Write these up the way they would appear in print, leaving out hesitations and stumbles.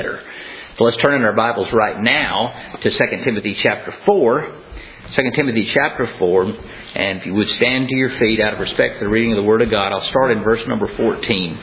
So let's turn in our Bibles right now to 2 Timothy chapter 4. 2 Timothy chapter 4. And if you would stand to your feet out of respect for the reading of the Word of God, I'll start in verse number 14.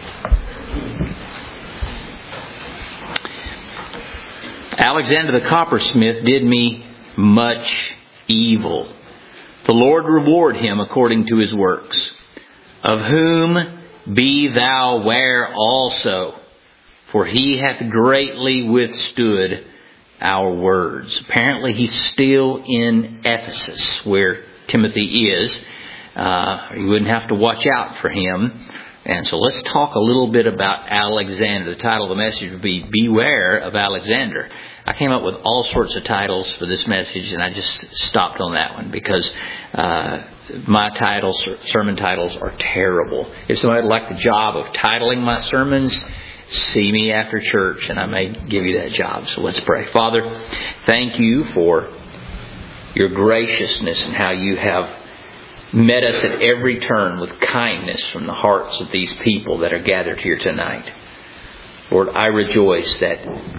Alexander the coppersmith did me much evil. The Lord reward him according to his works. Of whom be thou ware also, for he hath greatly withstood our words. Apparently he's still in Ephesus, where Timothy is. You wouldn't have to watch out for him. And so let's talk a little bit about Alexander. The title of the message would be Beware of Alexander. I came up with all sorts of titles for this message, and I just stopped on that one because my titles, sermon titles, are terrible. If somebody would like the job of titling my sermons, see me after church, and I may give you that job. So let's pray. Father, thank you for your graciousness and how you have met us at every turn with kindness from the hearts of these people that are gathered here tonight. Lord, I rejoice that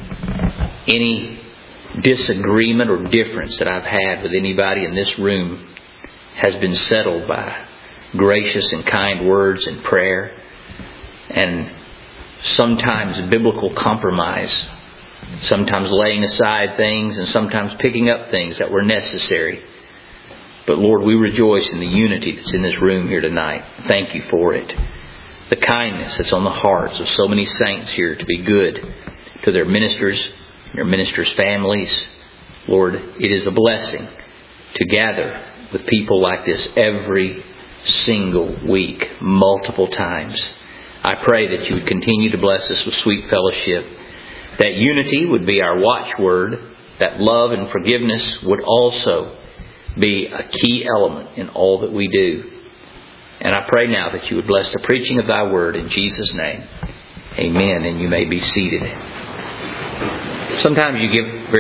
any disagreement or difference that I've had with anybody in this room has been settled by gracious and kind words and prayer, and sometimes biblical compromise, sometimes laying aside things and sometimes picking up things that were necessary. But Lord, we rejoice in the unity that's in this room here tonight. Thank you for it. The kindness that's on the hearts of so many saints here to be good to their ministers, their ministers' families. Lord, it is a blessing to gather with people like this every single week, multiple times. I pray that you would continue to bless us with sweet fellowship, that unity would be our watchword, that love and forgiveness would also be a key element in all that we do. And I pray now that you would bless the preaching of thy word in Jesus' name. Amen. And you may be seated. Sometimes you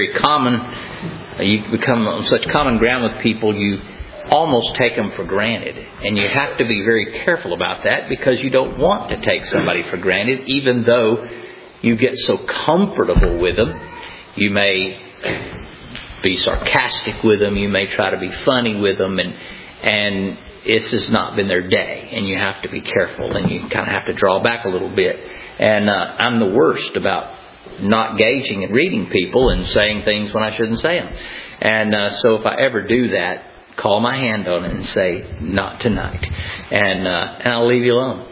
become on such common ground with people, you almost take them for granted. And you have to be very careful about that, because you don't want to take somebody for granted, even though you get so comfortable with them. You may be sarcastic with them. You may try to be funny with them, and this has not been their day, and you have to be careful, and you kind of have to draw back a little bit. And I'm the worst about not gauging and reading people and saying things when I shouldn't say them. And so if I ever do that, call my hand on it and say, not tonight. And I'll leave you alone.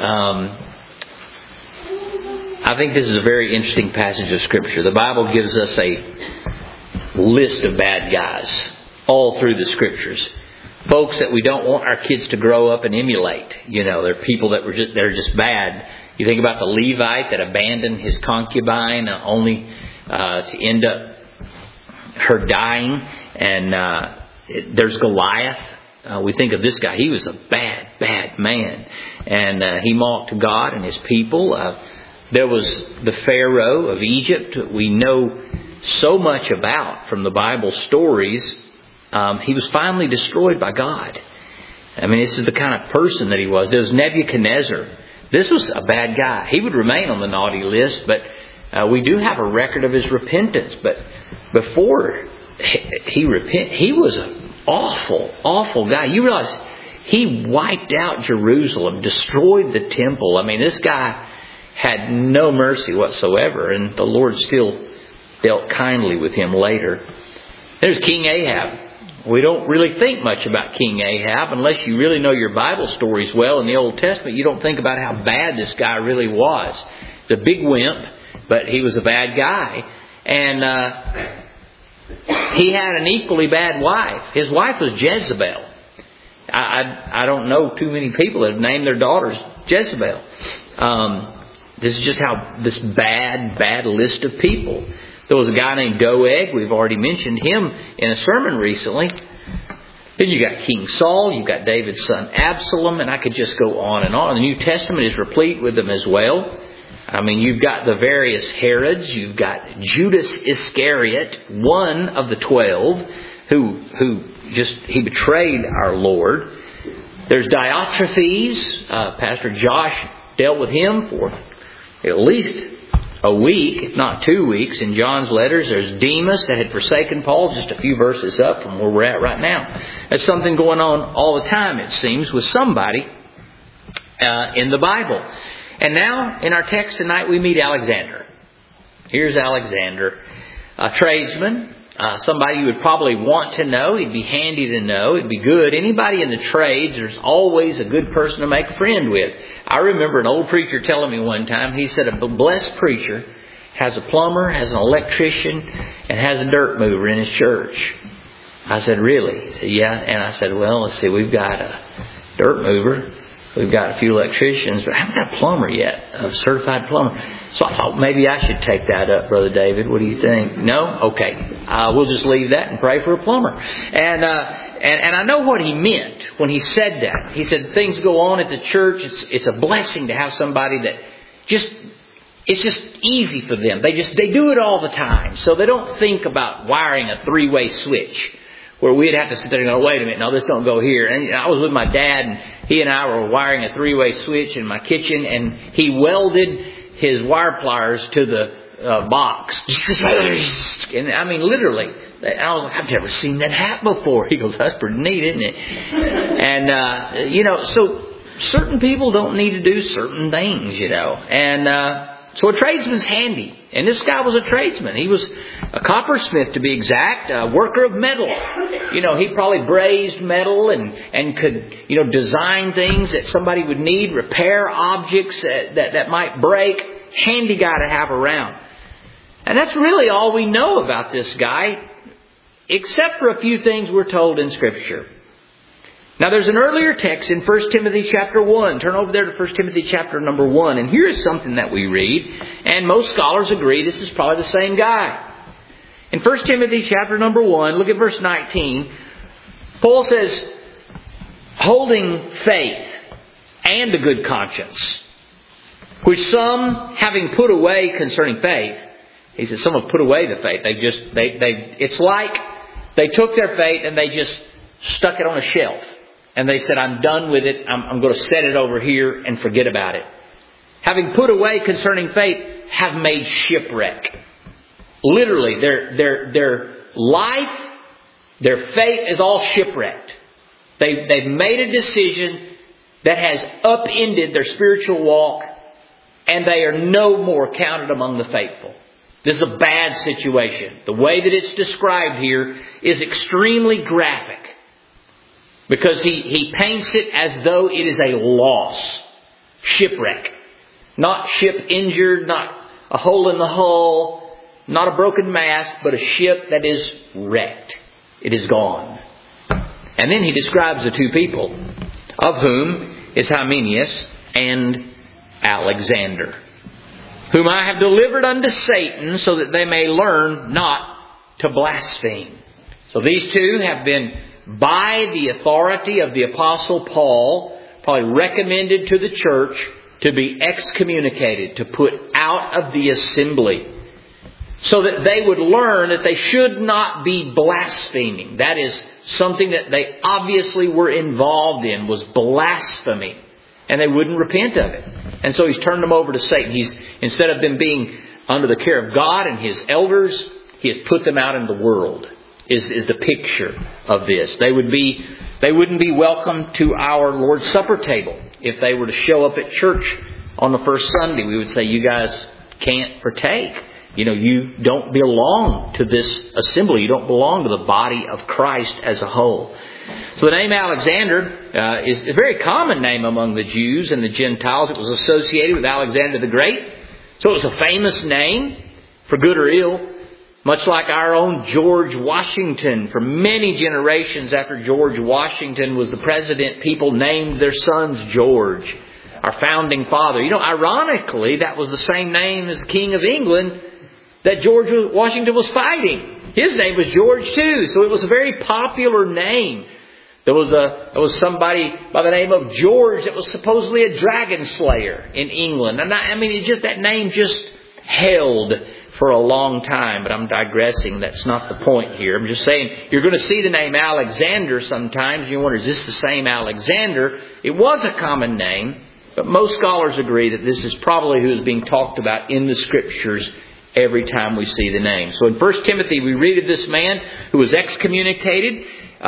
I think this is a very interesting passage of Scripture. The Bible gives us a list of bad guys all through the Scriptures. Folks that we don't want our kids to grow up and emulate. You know, they're people that are just bad. You think about the Levite that abandoned his concubine only to end up her dying. And there's Goliath. We think of this guy. He was a bad man. And he mocked God and his people. There was the Pharaoh of Egypt. We know so much about from the Bible stories. He was finally destroyed by God. I mean, this is the kind of person that he was. There was Nebuchadnezzar. This was a bad guy. He would remain on the naughty list, but we do have a record of his repentance. But before he repented, he was an awful guy. You realize he wiped out Jerusalem, destroyed the temple. I mean, this guy had no mercy whatsoever, and the Lord still dealt kindly with him later. There's King Ahab. We don't really think much about King Ahab unless you really know your Bible stories well. In the Old Testament, you don't think about how bad this guy really was. He's a big wimp, but he was a bad guy. And he had an equally bad wife. His wife was Jezebel. I don't know too many people that have named their daughters Jezebel. This is just how this bad list of people. There was a guy named Doeg. We've already mentioned him in a sermon recently. Then you got King Saul. You've got David's son Absalom. And I could just go on and on. The New Testament is replete with them as well. I mean, you've got the various Herods. You've got Judas Iscariot, one of the 12, he betrayed our Lord. There's Diotrephes. Pastor Josh dealt with him for at least a week, if not 2 weeks, in John's letters. There's Demas that had forsaken Paul, just a few verses up from where we're at right now. There's something going on all the time, it seems, with somebody in the Bible. And now, in our text tonight, we meet Alexander. Here's Alexander, a tradesman, somebody you would probably want to know. He'd be handy to know. It'd be good. Anybody in the trades, there's always a good person to make a friend with. I remember an old preacher telling me one time, he said a blessed preacher has a plumber, has an electrician, and has a dirt mover in his church. I said, really? He said, yeah. And I said, well, let's see, we've got a dirt mover. We've got a few electricians, but I haven't got a plumber yet, a certified plumber. So I thought maybe I should take that up, Brother David. What do you think? No? Okay. We'll just leave that and pray for a plumber. And I know what he meant when he said that. He said things go on at the church. It's a blessing to have somebody that it's just easy for them. They do it all the time. So they don't think about wiring a 3-way switch where we'd have to sit there and go, wait a minute, no, this don't go here. And I was with my dad, and he and I were wiring a 3-way switch in my kitchen, and he welded his wire pliers to the box. And I mean, literally, I was like, I've never seen that happen before. He goes, that's pretty neat, isn't it? And, so certain people don't need to do certain things, And so a tradesman's handy. And this guy was a tradesman. He was a coppersmith, to be exact, a worker of metal. He probably brazed metal and could, design things that somebody would need, repair objects that might break. Handy guy to have around. And that's really all we know about this guy, except for a few things we're told in Scripture. Now there's an earlier text in 1 Timothy chapter 1. Turn over there to 1 Timothy chapter number 1. And here is something that we read. And most scholars agree this is probably the same guy. In 1 Timothy chapter number 1, look at verse 19. Paul says, holding faith and a good conscience, which some having put away concerning faith. He says some have put away the faith. It's like they took their faith and they just stuck it on a shelf. And they said, I'm done with it. I'm going to set it over here and forget about it. Having put away concerning faith, have made shipwreck. Literally, their life, their faith is all shipwrecked. They've made a decision that has upended their spiritual walk, and they are no more counted among the faithful. This is a bad situation. The way that it's described here is extremely graphic. Because he paints it as though it is a loss. Shipwreck. Not ship injured, not a hole in the hull, not a broken mast, but a ship that is wrecked. It is gone. And then he describes the two people, of whom is Hymenaeus and Alexander, whom I have delivered unto Satan, so that they may learn not to blaspheme. So these two have been, by the authority of the Apostle Paul, probably recommended to the church to be excommunicated, to put out of the assembly, so that they would learn that they should not be blaspheming. That is something that they obviously were involved in, was blasphemy. And they wouldn't repent of it. And so he's turned them over to Satan. Instead of them being under the care of God and His elders, He has put them out in the world. Is the picture of this. They wouldn't be welcome to our Lord's Supper table if they were to show up at church on the first Sunday. We would say, you guys can't partake. You don't belong to this assembly. You don't belong to the body of Christ as a whole. So the name Alexander is a very common name among the Jews and the Gentiles. It was associated with Alexander the Great. So it was a famous name, for good or ill. Much like our own George Washington. For many generations after George Washington was the president, people named their sons George, our founding father. Ironically, that was the same name as the King of England that George Washington was fighting. His name was George too. So it was a very popular name. There was somebody by the name of George that was supposedly a dragon slayer in England. And that name just held for a long time, but I'm digressing. That's not the point here. I'm just saying, you're going to see the name Alexander sometimes. You wonder, is this the same Alexander? It was a common name. But most scholars agree that this is probably who is being talked about in the Scriptures every time we see the name. So in 1 Timothy we read of this man who was excommunicated,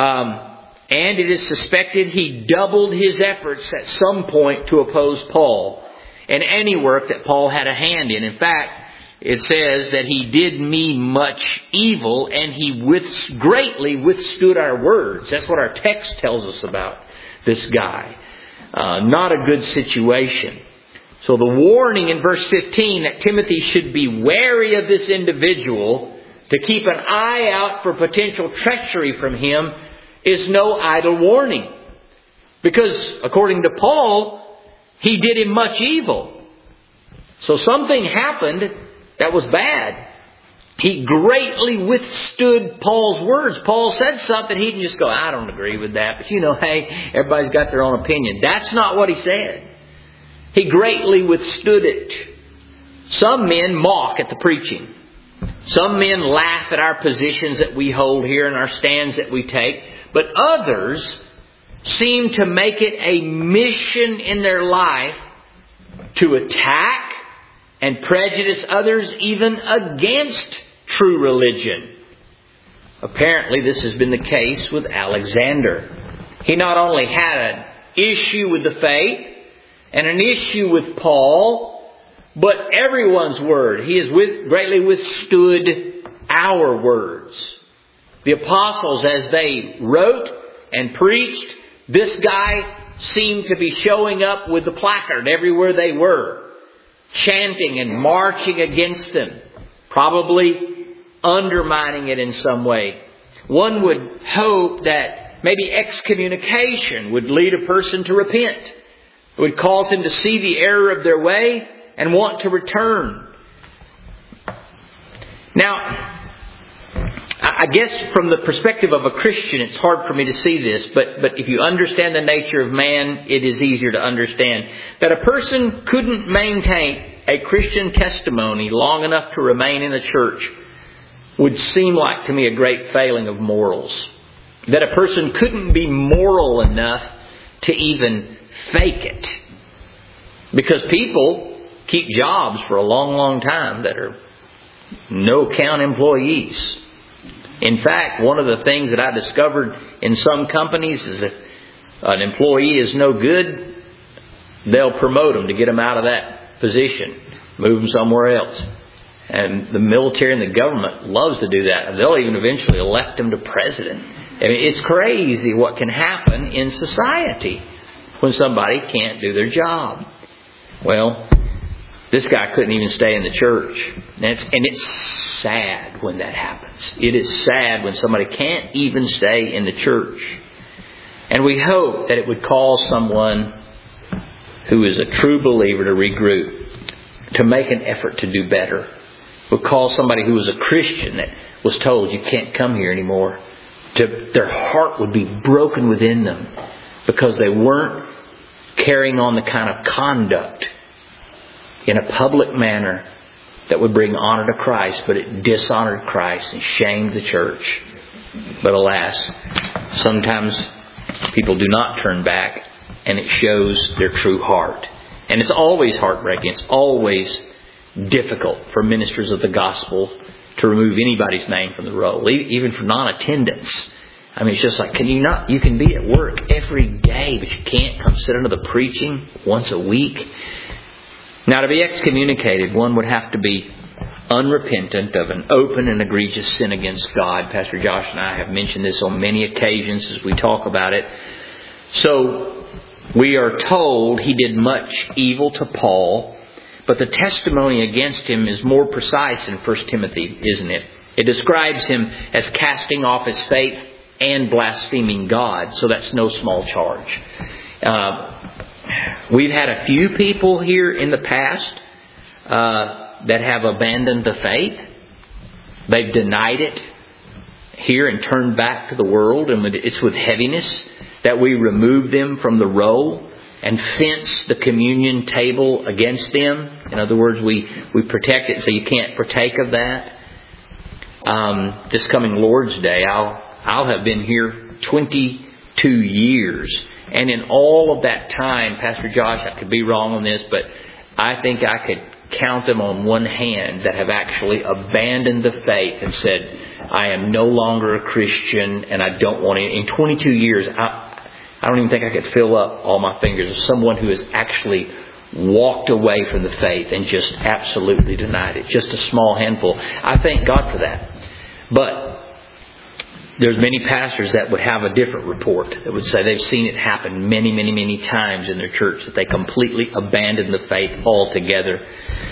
and it is suspected he doubled his efforts at some point to oppose Paul and any work that Paul had a hand in. In fact, it says that he did me much evil and he greatly withstood our words. That's what our text tells us about this guy. Not a good situation. So the warning in verse 15 that Timothy should be wary of this individual, to keep an eye out for potential treachery from him, is no idle warning. Because according to Paul, he did him much evil. So something happened that was bad. He greatly withstood Paul's words. Paul said something, he can just go, I don't agree with that. But hey, everybody's got their own opinion. That's not what he said. He greatly withstood it. Some men mock at the preaching. Some men laugh at our positions that we hold here and our stands that we take. But others seem to make it a mission in their life to attack and prejudice others even against true religion. Apparently this has been the case with Alexander. He not only had an issue with the faith and an issue with Paul, but everyone's word. He has greatly withstood our words. The apostles, as they wrote and preached, this guy seemed to be showing up with the placard everywhere they were, chanting and marching against them, probably undermining it in some way. One would hope that maybe excommunication would lead a person to repent. It would cause them to see the error of their way and want to return. Now, I guess from the perspective of a Christian, it's hard for me to see this, but if you understand the nature of man, it is easier to understand that a person couldn't maintain a Christian testimony long enough to remain in the church would seem like to me a great failing of morals. That a person couldn't be moral enough to even fake it. Because people keep jobs for a long, long time that are no-count employees. In fact, one of the things that I discovered in some companies is that an employee is no good, they'll promote them to get them out of that position, move them somewhere else. And the military and the government loves to do that. They'll even eventually elect them to president. I mean, it's crazy what can happen in society when somebody can't do their job. Well, this guy couldn't even stay in the church. And it's sad when that happens. It is sad when somebody can't even stay in the church. And we hope that it would cause someone who is a true believer to regroup, to make an effort to do better. It would cause somebody who was a Christian that was told you can't come here anymore, their heart would be broken within them because they weren't carrying on the kind of conduct in a public manner that would bring honor to Christ, but it dishonored Christ and shamed the church. But alas, sometimes people do not turn back, and it shows their true heart. And it's always heartbreaking. It's always difficult for ministers of the gospel to remove anybody's name from the roll, even for non-attendance. I mean, it's just like, you can be at work every day, but you can't come sit under the preaching once a week. Now, to be excommunicated, one would have to be unrepentant of an open and egregious sin against God. Pastor Josh and I have mentioned this on many occasions as we talk about it. So, we are told he did much evil to Paul, but the testimony against him is more precise in 1 Timothy, isn't it? It describes him as casting off his faith and blaspheming God, so that's no small charge. We've had a few people here in the past that have abandoned the faith. They've denied it here and turned back to the world, and it's with heaviness that we remove them from the roll and fence the communion table against them. In other words, we protect it so you can't partake of that. This coming Lord's Day, I'll have been here 22 years. And in all of that time, Pastor Josh, I could be wrong on this, but I think I could count them on one hand that have actually abandoned the faith and said, I am no longer a Christian and I don't want it. In 22 years, I don't even think I could fill up all my fingers of someone who has actually walked away from the faith and just absolutely denied it. Just a small handful. I thank God for that. But there's many pastors that would have a different report that would say they've seen it happen many, many, many times in their church, that they completely abandoned the faith altogether.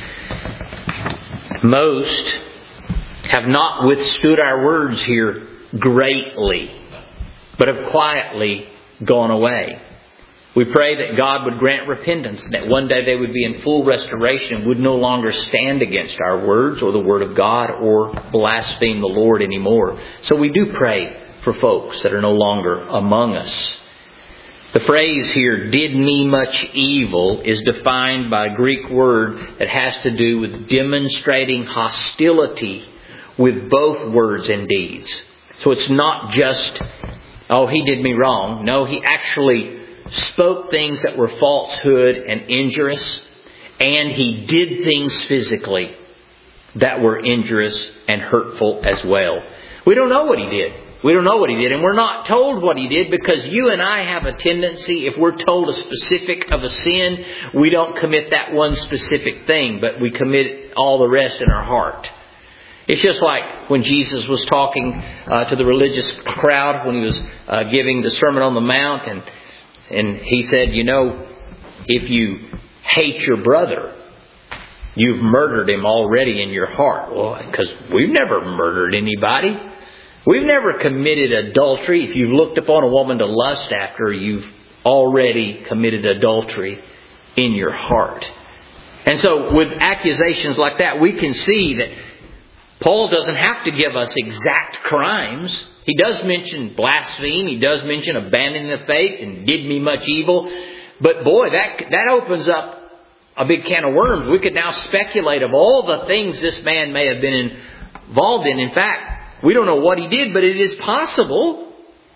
Most have not withstood our words here greatly, but have quietly gone away. We pray that God would grant repentance, and that one day they would be in full restoration and would no longer stand against our words or the Word of God or blaspheme the Lord anymore. So we do pray for folks that are no longer among us. The phrase here, did me much evil, is defined by a Greek word that has to do with demonstrating hostility with both words and deeds. So it's not just, oh, he did me wrong. No, he actually spoke things that were falsehood and injurious, and he did things physically that were injurious and hurtful as well. We don't know what he did. We don't know what he did, and we're not told what he did, because you and I have a tendency, if we're told a specific of a sin, we don't commit that one specific thing, but we commit all the rest in our heart. It's just like when Jesus was talking to the religious crowd when he was giving the Sermon on the Mount, and he said, you know, if you hate your brother, you've murdered him already in your heart. Well, because we've never murdered anybody. We've never committed adultery. If you've looked upon a woman to lust after, you've already committed adultery in your heart. And so with accusations like that, we can see that Paul doesn't have to give us exact crimes. He does mention blaspheme. He does mention abandoning the faith and did me much evil. But boy, that opens up a big can of worms. We could now speculate of all the things this man may have been involved in. In fact, we don't know what he did, but it is possible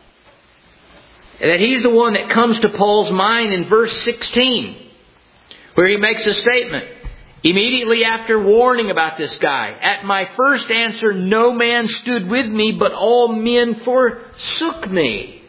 that he's the one that comes to Paul's mind in verse 16, where he makes a statement. Immediately after warning about this guy, at my first answer, no man stood with me, but all men forsook me.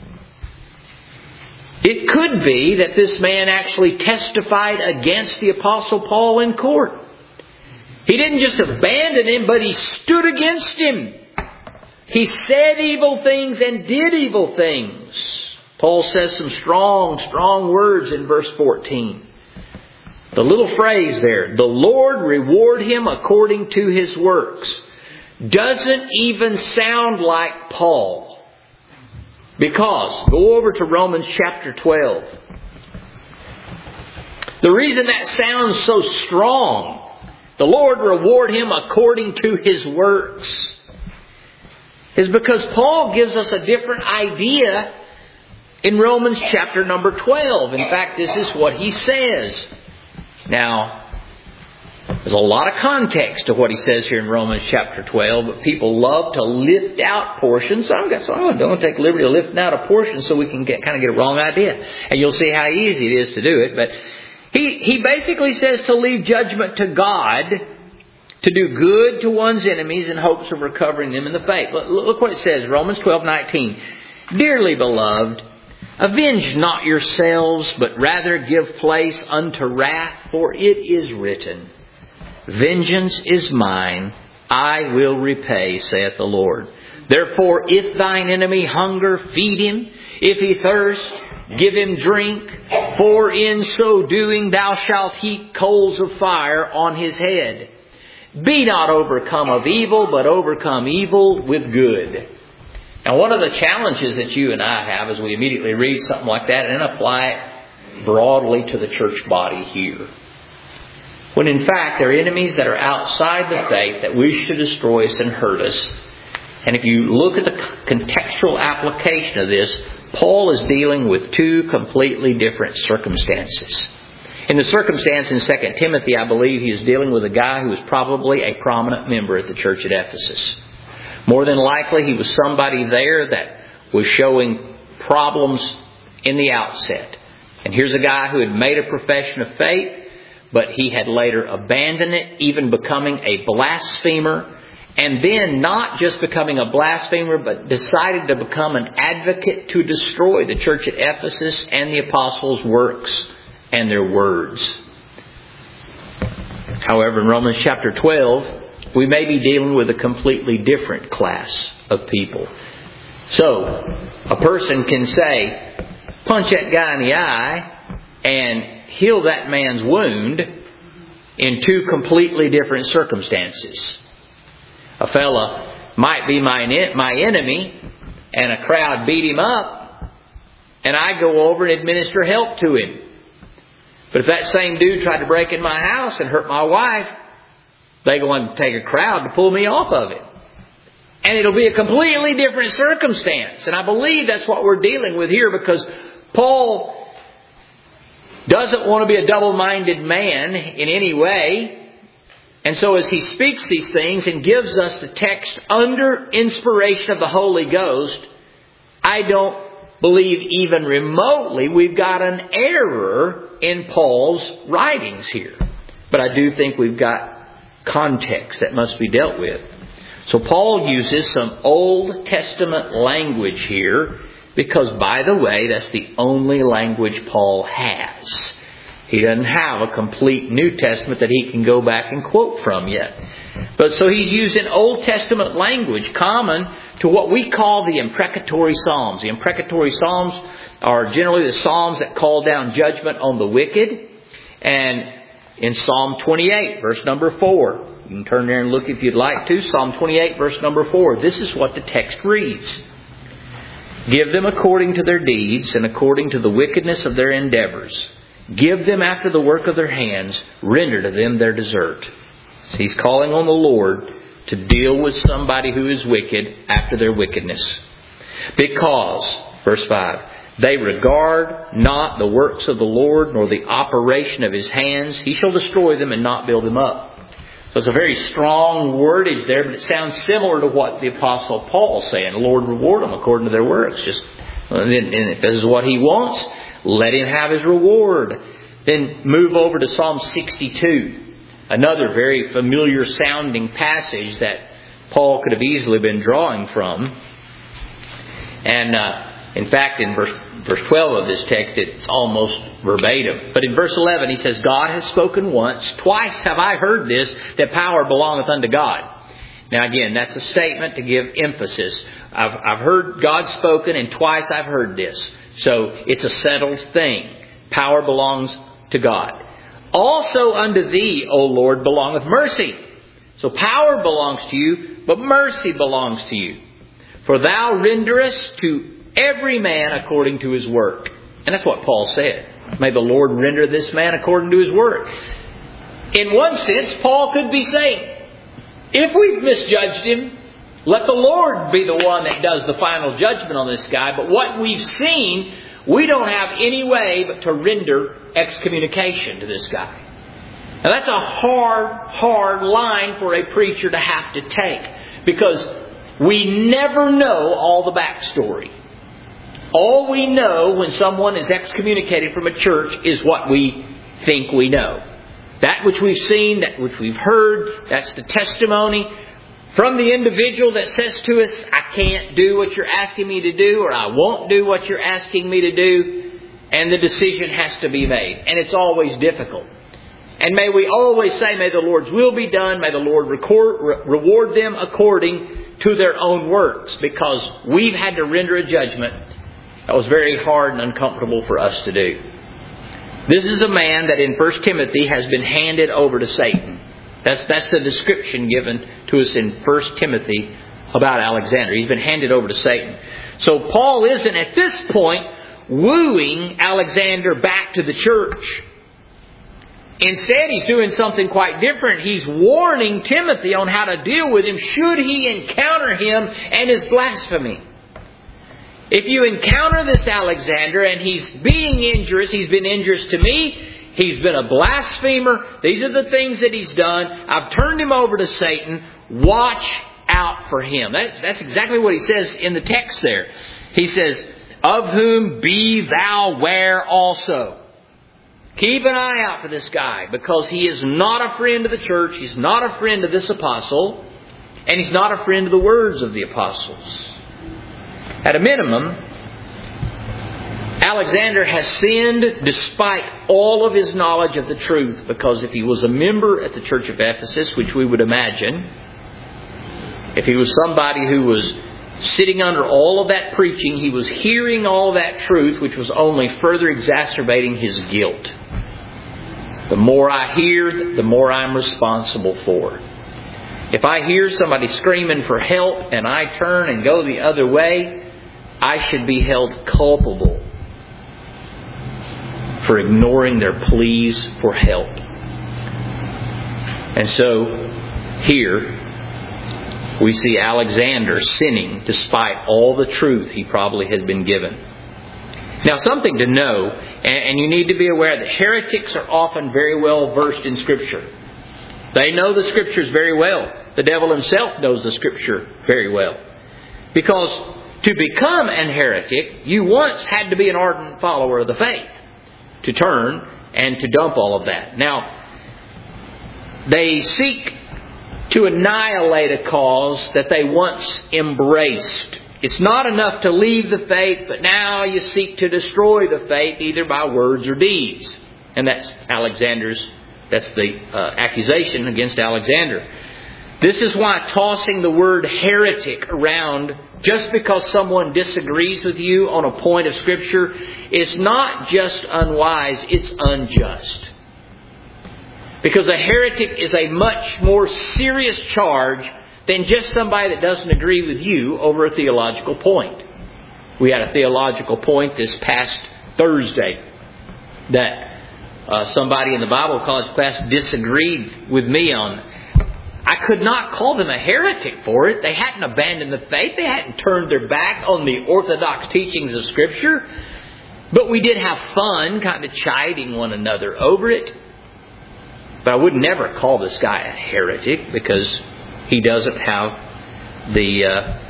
It could be that this man actually testified against the Apostle Paul in court. He didn't just abandon him, but he stood against him. He said evil things and did evil things. Paul says some strong words in verse 14. The little phrase there, the Lord reward him according to his works, doesn't even sound like Paul. Because, go over to Romans chapter 12. The reason that sounds so strong, the Lord reward him according to his works, is because Paul gives us a different idea in Romans chapter number 12. In fact, this is what he says. Now, there's a lot of context to what he says here in Romans chapter 12, but people love to lift out portions. So I'm going to take liberty of lifting out a portion so we can kind of get a wrong idea. And you'll see how easy it is to do it. But he basically says to leave judgment to God, to do good to one's enemies in hopes of recovering them in the faith. Look what it says, Romans 12:19. Dearly beloved, avenge not yourselves, but rather give place unto wrath, for it is written, vengeance is mine, I will repay, saith the Lord. Therefore, if thine enemy hunger, feed him. If he thirst, give him drink. For in so doing thou shalt heap coals of fire on his head. Be not overcome of evil, but overcome evil with good. Now, one of the challenges that you and I have as we immediately read something like that and apply it broadly to the church body here, when in fact there are enemies that are outside the faith that wish to destroy us and hurt us. And if you look at the contextual application of this, Paul is dealing with two completely different circumstances. In the circumstance in 2 Timothy, I believe he is dealing with a guy who was probably a prominent member at the church at Ephesus. More than likely, he was somebody there that was showing problems in the outset. And here's a guy who had made a profession of faith, but he had later abandoned it, even becoming a blasphemer. And then not just becoming a blasphemer, but decided to become an advocate to destroy the church at Ephesus and the apostles' works and their words. However, in Romans chapter 12, we may be dealing with a completely different class of people. So, a person can say, punch that guy in the eye and heal that man's wound in two completely different circumstances. A fella might be my enemy and a crowd beat him up and I go over and administer help to him. But if that same dude tried to break in my house and hurt my wife, they go and take a crowd to pull me off of it. And it'll be a completely different circumstance. And I believe that's what we're dealing with here, because Paul doesn't want to be a double-minded man in any way. And so as he speaks these things and gives us the text under inspiration of the Holy Ghost, I don't believe even remotely we've got an error in Paul's writings here. But I do think we've got context that must be dealt with. So Paul uses some Old Testament language here because, by the way, that's the only language Paul has. He doesn't have a complete New Testament that he can go back and quote from yet. But so he's using Old Testament language common to what we call the imprecatory Psalms. The imprecatory Psalms are generally the Psalms that call down judgment on the wicked. And in Psalm 28, verse number 4, you can turn there and look if you'd like to. Psalm 28, verse number 4. This is what the text reads. Give them according to their deeds and according to the wickedness of their endeavors. Give them after the work of their hands. Render to them their desert. So he's calling on the Lord to deal with somebody who is wicked after their wickedness. Because, verse 5, they regard not the works of the Lord, nor the operation of His hands. He shall destroy them and not build them up. So it's a very strong wordage there, but it sounds similar to what the Apostle Paul is saying. The Lord reward them according to their works. And if this is what He wants, let Him have His reward. Then move over to Psalm 62. Another very familiar sounding passage that Paul could have easily been drawing from. And in fact, in verse 12 of this text, it's almost verbatim. But in verse 11, he says, God has spoken once. Twice have I heard this, that power belongeth unto God. Now again, that's a statement to give emphasis. I've heard God spoken, and twice I've heard this. So it's a settled thing. Power belongs to God. Also unto Thee, O Lord, belongeth mercy. So power belongs to you, but mercy belongs to you. For Thou renderest to every man according to his work. And that's what Paul said. May the Lord render this man according to his work. In one sense, Paul could be saying, if we've misjudged him, let the Lord be the one that does the final judgment on this guy. But what we've seen, we don't have any way but to render excommunication to this guy. Now that's a hard line for a preacher to have to take. Because we never know all the backstory. All we know when someone is excommunicated from a church is what we think we know. That which we've seen, that which we've heard, that's the testimony from the individual that says to us, I can't do what you're asking me to do, or I won't do what you're asking me to do, and the decision has to be made. And it's always difficult. And may we always say, may the Lord's will be done, may the Lord reward them according to their own works, because we've had to render a judgment that was very hard and uncomfortable for us to do. This is a man that in 1 Timothy has been handed over to Satan. That's the description given to us in 1 Timothy about Alexander. He's been handed over to Satan. So Paul isn't at this point wooing Alexander back to the church. Instead, he's doing something quite different. He's warning Timothy on how to deal with him should he encounter him and his blasphemy. If you encounter this Alexander and he's being injurious, he's been injurious to me, he's been a blasphemer, these are the things that he's done, I've turned him over to Satan, watch out for him. That's exactly what he says in the text there. He says, of whom be thou ware also. Keep an eye out for this guy, because he is not a friend of the church, he's not a friend of this apostle, and he's not a friend of the words of the apostles. At a minimum, Alexander has sinned despite all of his knowledge of the truth, because if he was a member at the church of Ephesus, which we would imagine, if he was somebody who was sitting under all of that preaching, he was hearing all of that truth, which was only further exacerbating his guilt. The more I hear, the more I'm responsible for. If I hear somebody screaming for help and I turn and go the other way, I should be held culpable for ignoring their pleas for help. And so, here, we see Alexander sinning despite all the truth he probably had been given. Now, something to know, and you need to be aware that heretics are often very well versed in Scripture. They know the Scriptures very well. The devil himself knows the Scripture very well. Because to become an heretic, you once had to be an ardent follower of the faith, to turn and to dump all of that. Now, they seek to annihilate a cause that they once embraced. It's not enough to leave the faith, but now you seek to destroy the faith either by words or deeds. And that's the accusation against Alexander. This is why tossing the word heretic around just because someone disagrees with you on a point of Scripture is not just unwise, it's unjust. Because a heretic is a much more serious charge than just somebody that doesn't agree with you over a theological point. We had a theological point this past Thursday that somebody in the Bible college class disagreed with me on. I could not call them a heretic for it. They hadn't abandoned the faith. They hadn't turned their back on the orthodox teachings of Scripture. But we did have fun kind of chiding one another over it. But I would never call this guy a heretic, because he doesn't have the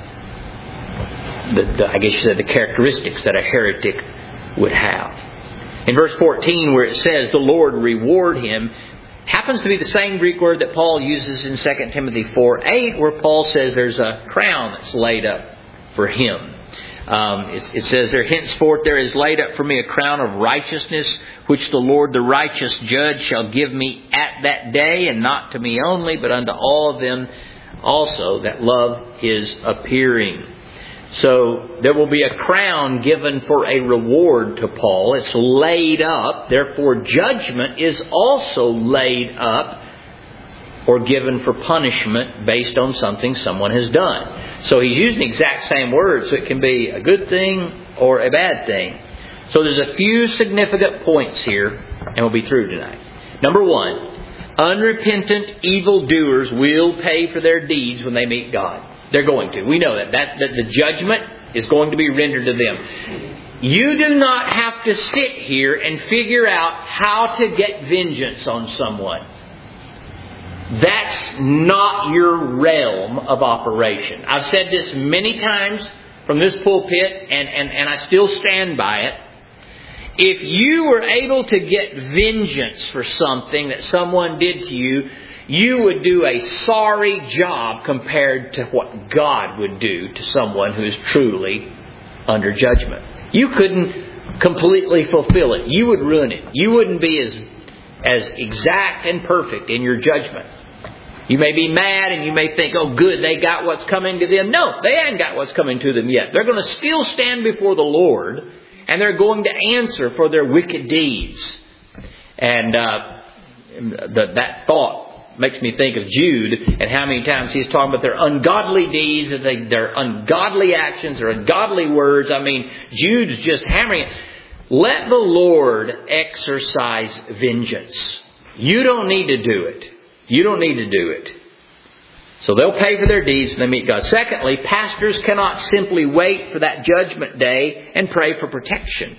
characteristics that a heretic would have. In verse 14, where it says, the Lord reward him, happens to be the same Greek word that Paul uses in 2 Timothy 4:8, where Paul says there's a crown that's laid up for him. It says there, henceforth there is laid up for me a crown of righteousness, which the Lord the righteous judge shall give me at that day, and not to me only, but unto all of them also that love his appearing. So there will be a crown given for a reward to Paul. It's laid up. Therefore, judgment is also laid up or given for punishment based on something someone has done. So he's using the exact same word, so it can be a good thing or a bad thing. So there's a few significant points here, and we'll be through tonight. Number one, unrepentant evildoers will pay for their deeds when they meet God. They're going to. We know that the judgment is going to be rendered to them. You do not have to sit here and figure out how to get vengeance on someone. That's not your realm of operation. I've said this many times from this pulpit, and I still stand by it. If you were able to get vengeance for something that someone did to you, you would do a sorry job compared to what God would do to someone who is truly under judgment. You couldn't completely fulfill it. You would ruin it. You wouldn't be as exact and perfect in your judgment. You may be mad and you may think, oh good, they got what's coming to them. No, they haven't got what's coming to them yet. They're going to still stand before the Lord, and they're going to answer for their wicked deeds. And that thought makes me think of Jude and how many times he's talking about their ungodly deeds, their ungodly actions, their ungodly words. I mean, Jude's just hammering it. Let the Lord exercise vengeance. You don't need to do it. You don't need to do it. So they'll pay for their deeds when they meet God. Secondly, pastors cannot simply wait for that judgment day and pray for protection.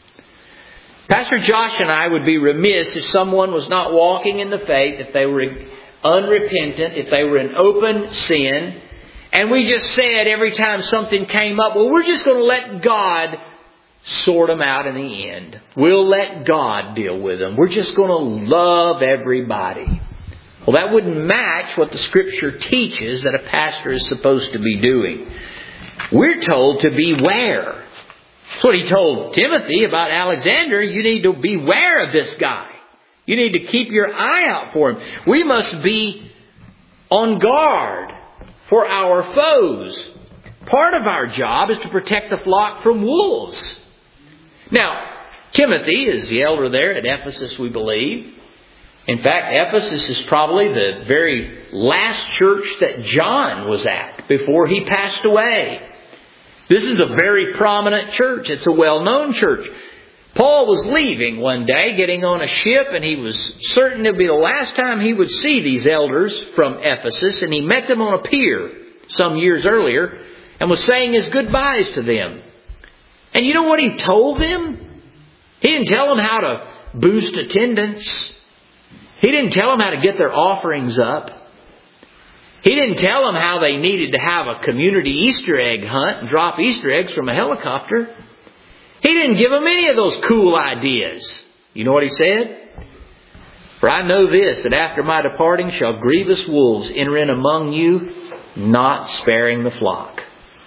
Pastor Josh and I would be remiss if someone was not walking in the faith, if they were unrepentant, if they were in open sin, and we just said every time something came up, well, we're just going to let God sort them out in the end. We'll let God deal with them. We're just going to love everybody. Well, that wouldn't match what the Scripture teaches that a pastor is supposed to be doing. We're told to beware. That's what he told Timothy about Alexander. You need to beware of this guy. You need to keep your eye out for him. We must be on guard for our foes. Part of our job is to protect the flock from wolves. Now, Timothy is the elder there at Ephesus, we believe. In fact, Ephesus is probably the very last church that John was at before he passed away. This is a very prominent church. It's a well-known church. Paul was leaving one day, getting on a ship, and he was certain it would be the last time he would see these elders from Ephesus, and he met them on a pier some years earlier and was saying his goodbyes to them. And you know what he told them? He didn't tell them how to boost attendance. He didn't tell them how to get their offerings up. He didn't tell them how they needed to have a community Easter egg hunt and drop Easter eggs from a helicopter. He didn't give them any of those cool ideas. You know what he said? For I know this, that after my departing shall grievous wolves enter in among you, not sparing the flock.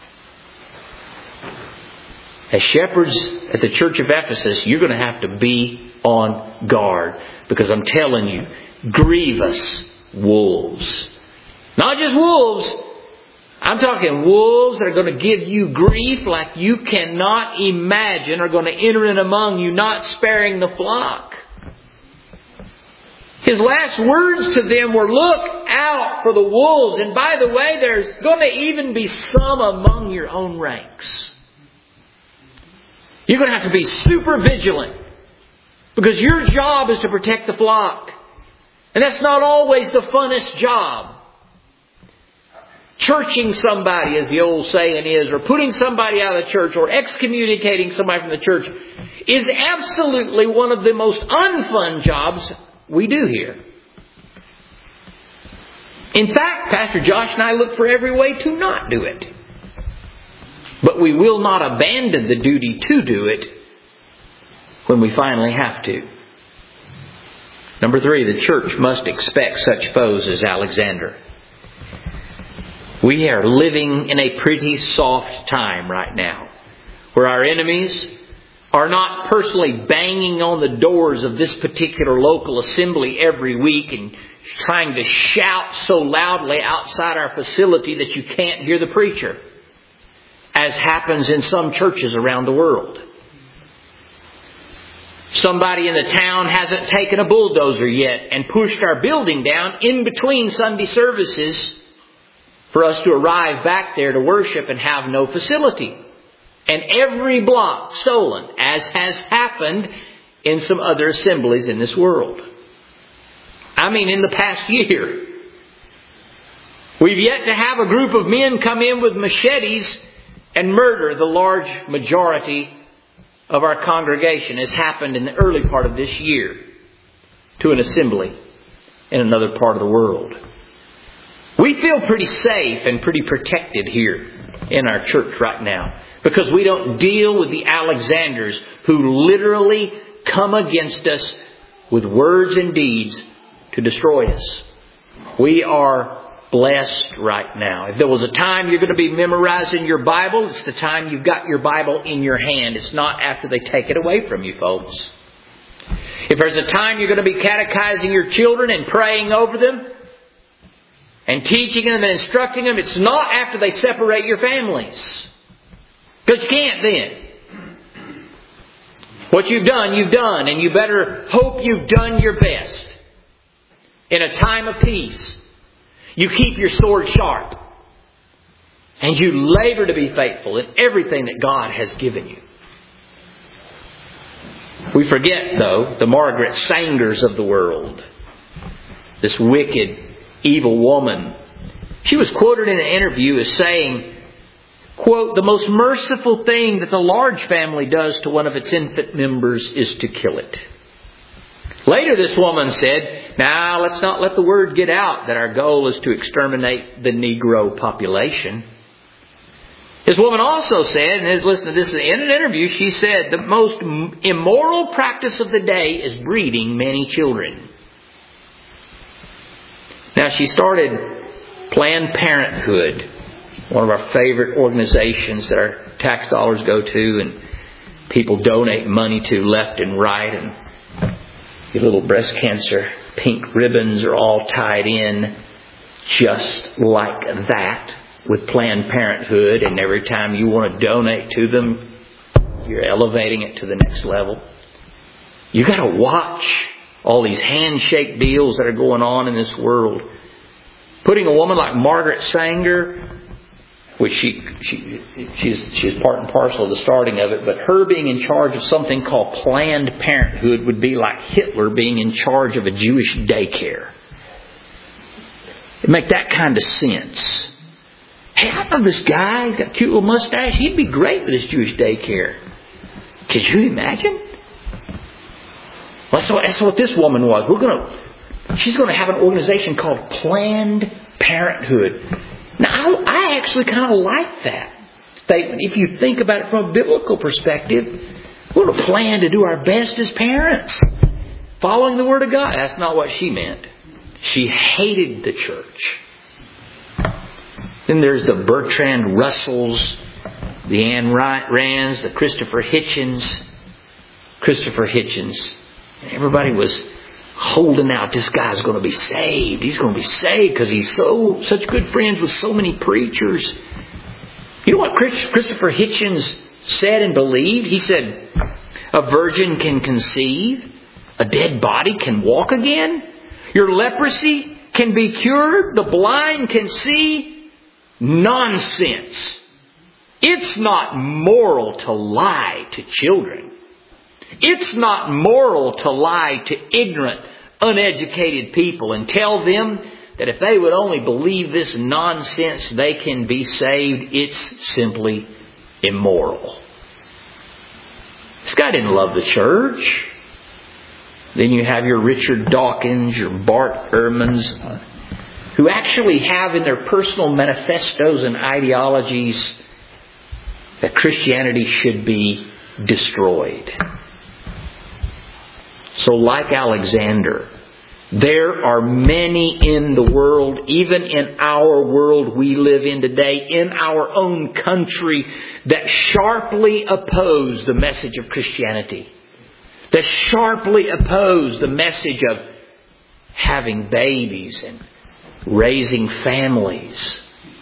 As shepherds at the church of Ephesus, you're going to have to be on guard. Because I'm telling you, grievous wolves. Not just wolves. I'm talking wolves that are going to give you grief like you cannot imagine are going to enter in among you, not sparing the flock. His last words to them were, look out for the wolves. And by the way, there's going to even be some among your own ranks. You're going to have to be super vigilant. Because your job is to protect the flock. And that's not always the funnest job. Churching somebody, as the old saying is, or putting somebody out of the church, or excommunicating somebody from the church, is absolutely one of the most unfun jobs we do here. In fact, Pastor Josh and I look for every way to not do it. But we will not abandon the duty to do it when we finally have to. Number 3, the church must expect such foes as Alexander. We are living in a pretty soft time right now, where our enemies are not personally banging on the doors of this particular local assembly every week and trying to shout so loudly outside our facility that you can't hear the preacher, as happens in some churches around the world. Somebody in the town hasn't taken a bulldozer yet and pushed our building down in between Sunday services for us to arrive back there to worship and have no facility. And every block stolen, as has happened in some other assemblies in this world. I mean, in the past year. We've yet to have a group of men come in with machetes and murder the large majority of our congregation, as happened in the early part of this year to an assembly in another part of the world. We feel pretty safe and pretty protected here in our church right now, because we don't deal with the Alexanders who literally come against us with words and deeds to destroy us. We are blessed right now. If there was a time you're going to be memorizing your Bible, it's the time you've got your Bible in your hand. It's not after they take it away from you, folks. If there's a time you're going to be catechizing your children and praying over them and teaching them and instructing them, it's not after they separate your families. Because you can't then. What you've done, and you better hope you've done your best. In a time of peace, you keep your sword sharp. And you labor to be faithful in everything that God has given you. We forget, though, the Margaret Sangers of the world. This wicked, evil woman. She was quoted in an interview as saying, quote, "The most merciful thing that the large family does to one of its infant members is to kill it." Later, this woman said, "Now, let's not let the word get out that our goal is to exterminate the Negro population." This woman also said, and listen to this in an interview, she said, the most immoral practice of the day is breeding many children. Now she started Planned Parenthood, one of our favorite organizations that our tax dollars go to and people donate money to left and right, and your little breast cancer pink ribbons are all tied in just like that with Planned Parenthood, and every time you want to donate to them, you're elevating it to the next level. You got to watch all these handshake deals that are going on in this world. Putting a woman like Margaret Sanger, which she's part and parcel of the starting of it, but her being in charge of something called Planned Parenthood would be like Hitler being in charge of a Jewish daycare. It'd make that kind of sense. Hey, I know this guy. He's got a cute little mustache. He'd be great with this Jewish daycare. Could you imagine? That's what this woman was. She's going to have an organization called Planned Parenthood. Now, I actually kind of like that statement. If you think about it from a biblical perspective, we're going to plan to do our best as parents, following the Word of God. That's not what she meant. She hated the church. Then there's the Bertrand Russells, the Anne Rands, the Christopher Hitchens. Everybody was holding out, this guy's going to be saved. He's going to be saved because he's such good friends with so many preachers. You know what Christopher Hitchens said and believed? He said, a virgin can conceive. A dead body can walk again. Your leprosy can be cured. The blind can see. Nonsense. It's not moral to lie to children. It's not moral to lie to ignorant, uneducated people and tell them that if they would only believe this nonsense, they can be saved. It's simply immoral. This guy didn't love the church. Then you have your Richard Dawkins, your Bart Ehrmans, who actually have in their personal manifestos and ideologies that Christianity should be destroyed. So like Alexander, there are many in the world, even in our world we live in today, in our own country, that sharply oppose the message of Christianity. That sharply oppose the message of having babies and raising families.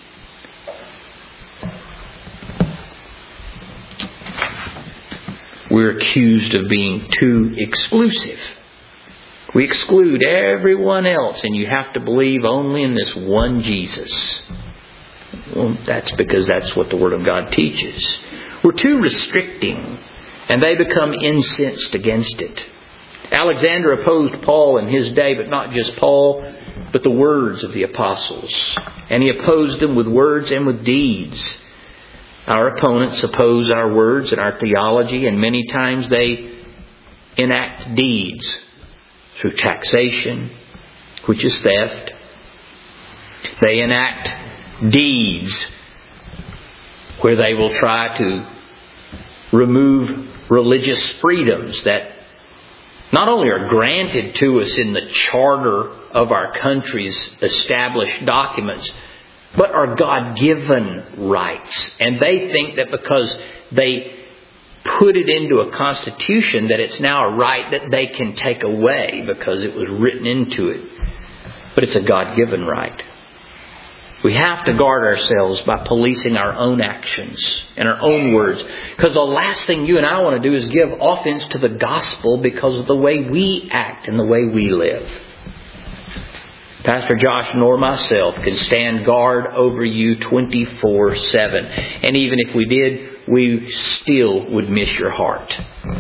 We're accused of being too exclusive. We exclude everyone else, and you have to believe only in this one Jesus. Well, that's because that's what the Word of God teaches. We're too restricting, and they become incensed against it. Alexander opposed Paul in his day, but not just Paul, but the words of the apostles. And he opposed them with words and with deeds. Our opponents oppose our words and our theology, and many times they enact deeds through taxation, which is theft. They enact deeds where they will try to remove religious freedoms that not only are granted to us in the charter of our country's established documents, but are God-given rights. And they think that because they put it into a constitution that it's now a right that they can take away because it was written into it. But it's a God-given right. We have to guard ourselves by policing our own actions and our own words. Because the last thing you and I want to do is give offense to the gospel because of the way we act and the way we live. Pastor Josh nor myself can stand guard over you 24/7. And even if we did, we still would miss your heart.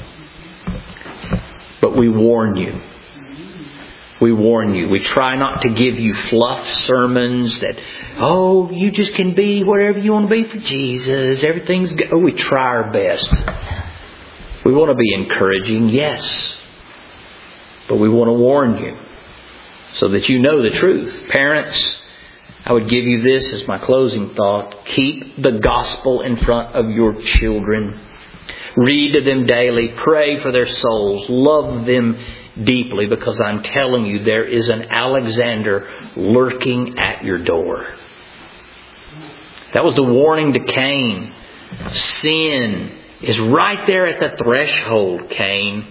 But we warn you. We warn you. We try not to give you fluff sermons that, you just can be whatever you want to be for Jesus. Everything's good. We try our best. We want to be encouraging, yes. But we want to warn you so that you know the truth. Parents, I would give you this as my closing thought. Keep the gospel in front of your children. Read to them daily. Pray for their souls. Love them deeply, because I'm telling you, there is an Alexander lurking at your door. That was the warning to Cain. Sin is right there at the threshold, Cain.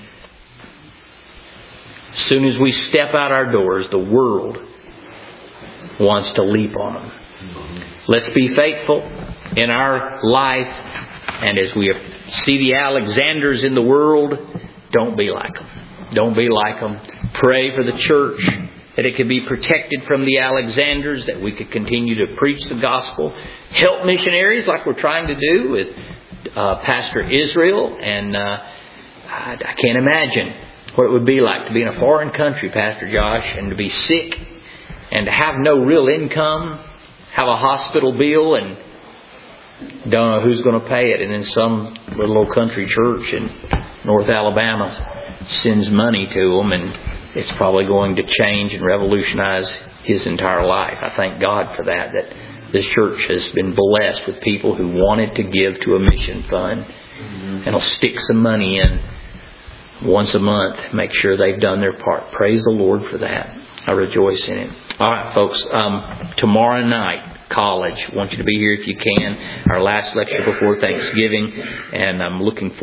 As soon as we step out our doors, the world wants to leap on them. Let's be faithful in our life. And as we see the Alexanders in the world, don't be like them. Don't be like them. Pray for the church that it could be protected from the Alexanders, that we could continue to preach the gospel. Help missionaries like we're trying to do with Pastor Israel. And I can't imagine what it would be like to be in a foreign country, Pastor Josh, and to be sick and to have no real income, have a hospital bill, and don't know who's going to pay it. And then some little old country church in North Alabama sends money to them, and it's probably going to change and revolutionize his entire life. I thank God for that this church has been blessed with people who wanted to give to a mission fund and will stick some money in once a month, make sure they've done their part. Praise the Lord for that. I rejoice in it. All right, folks. Tomorrow night, college. I want you to be here if you can. Our last lecture before Thanksgiving, and I'm looking forward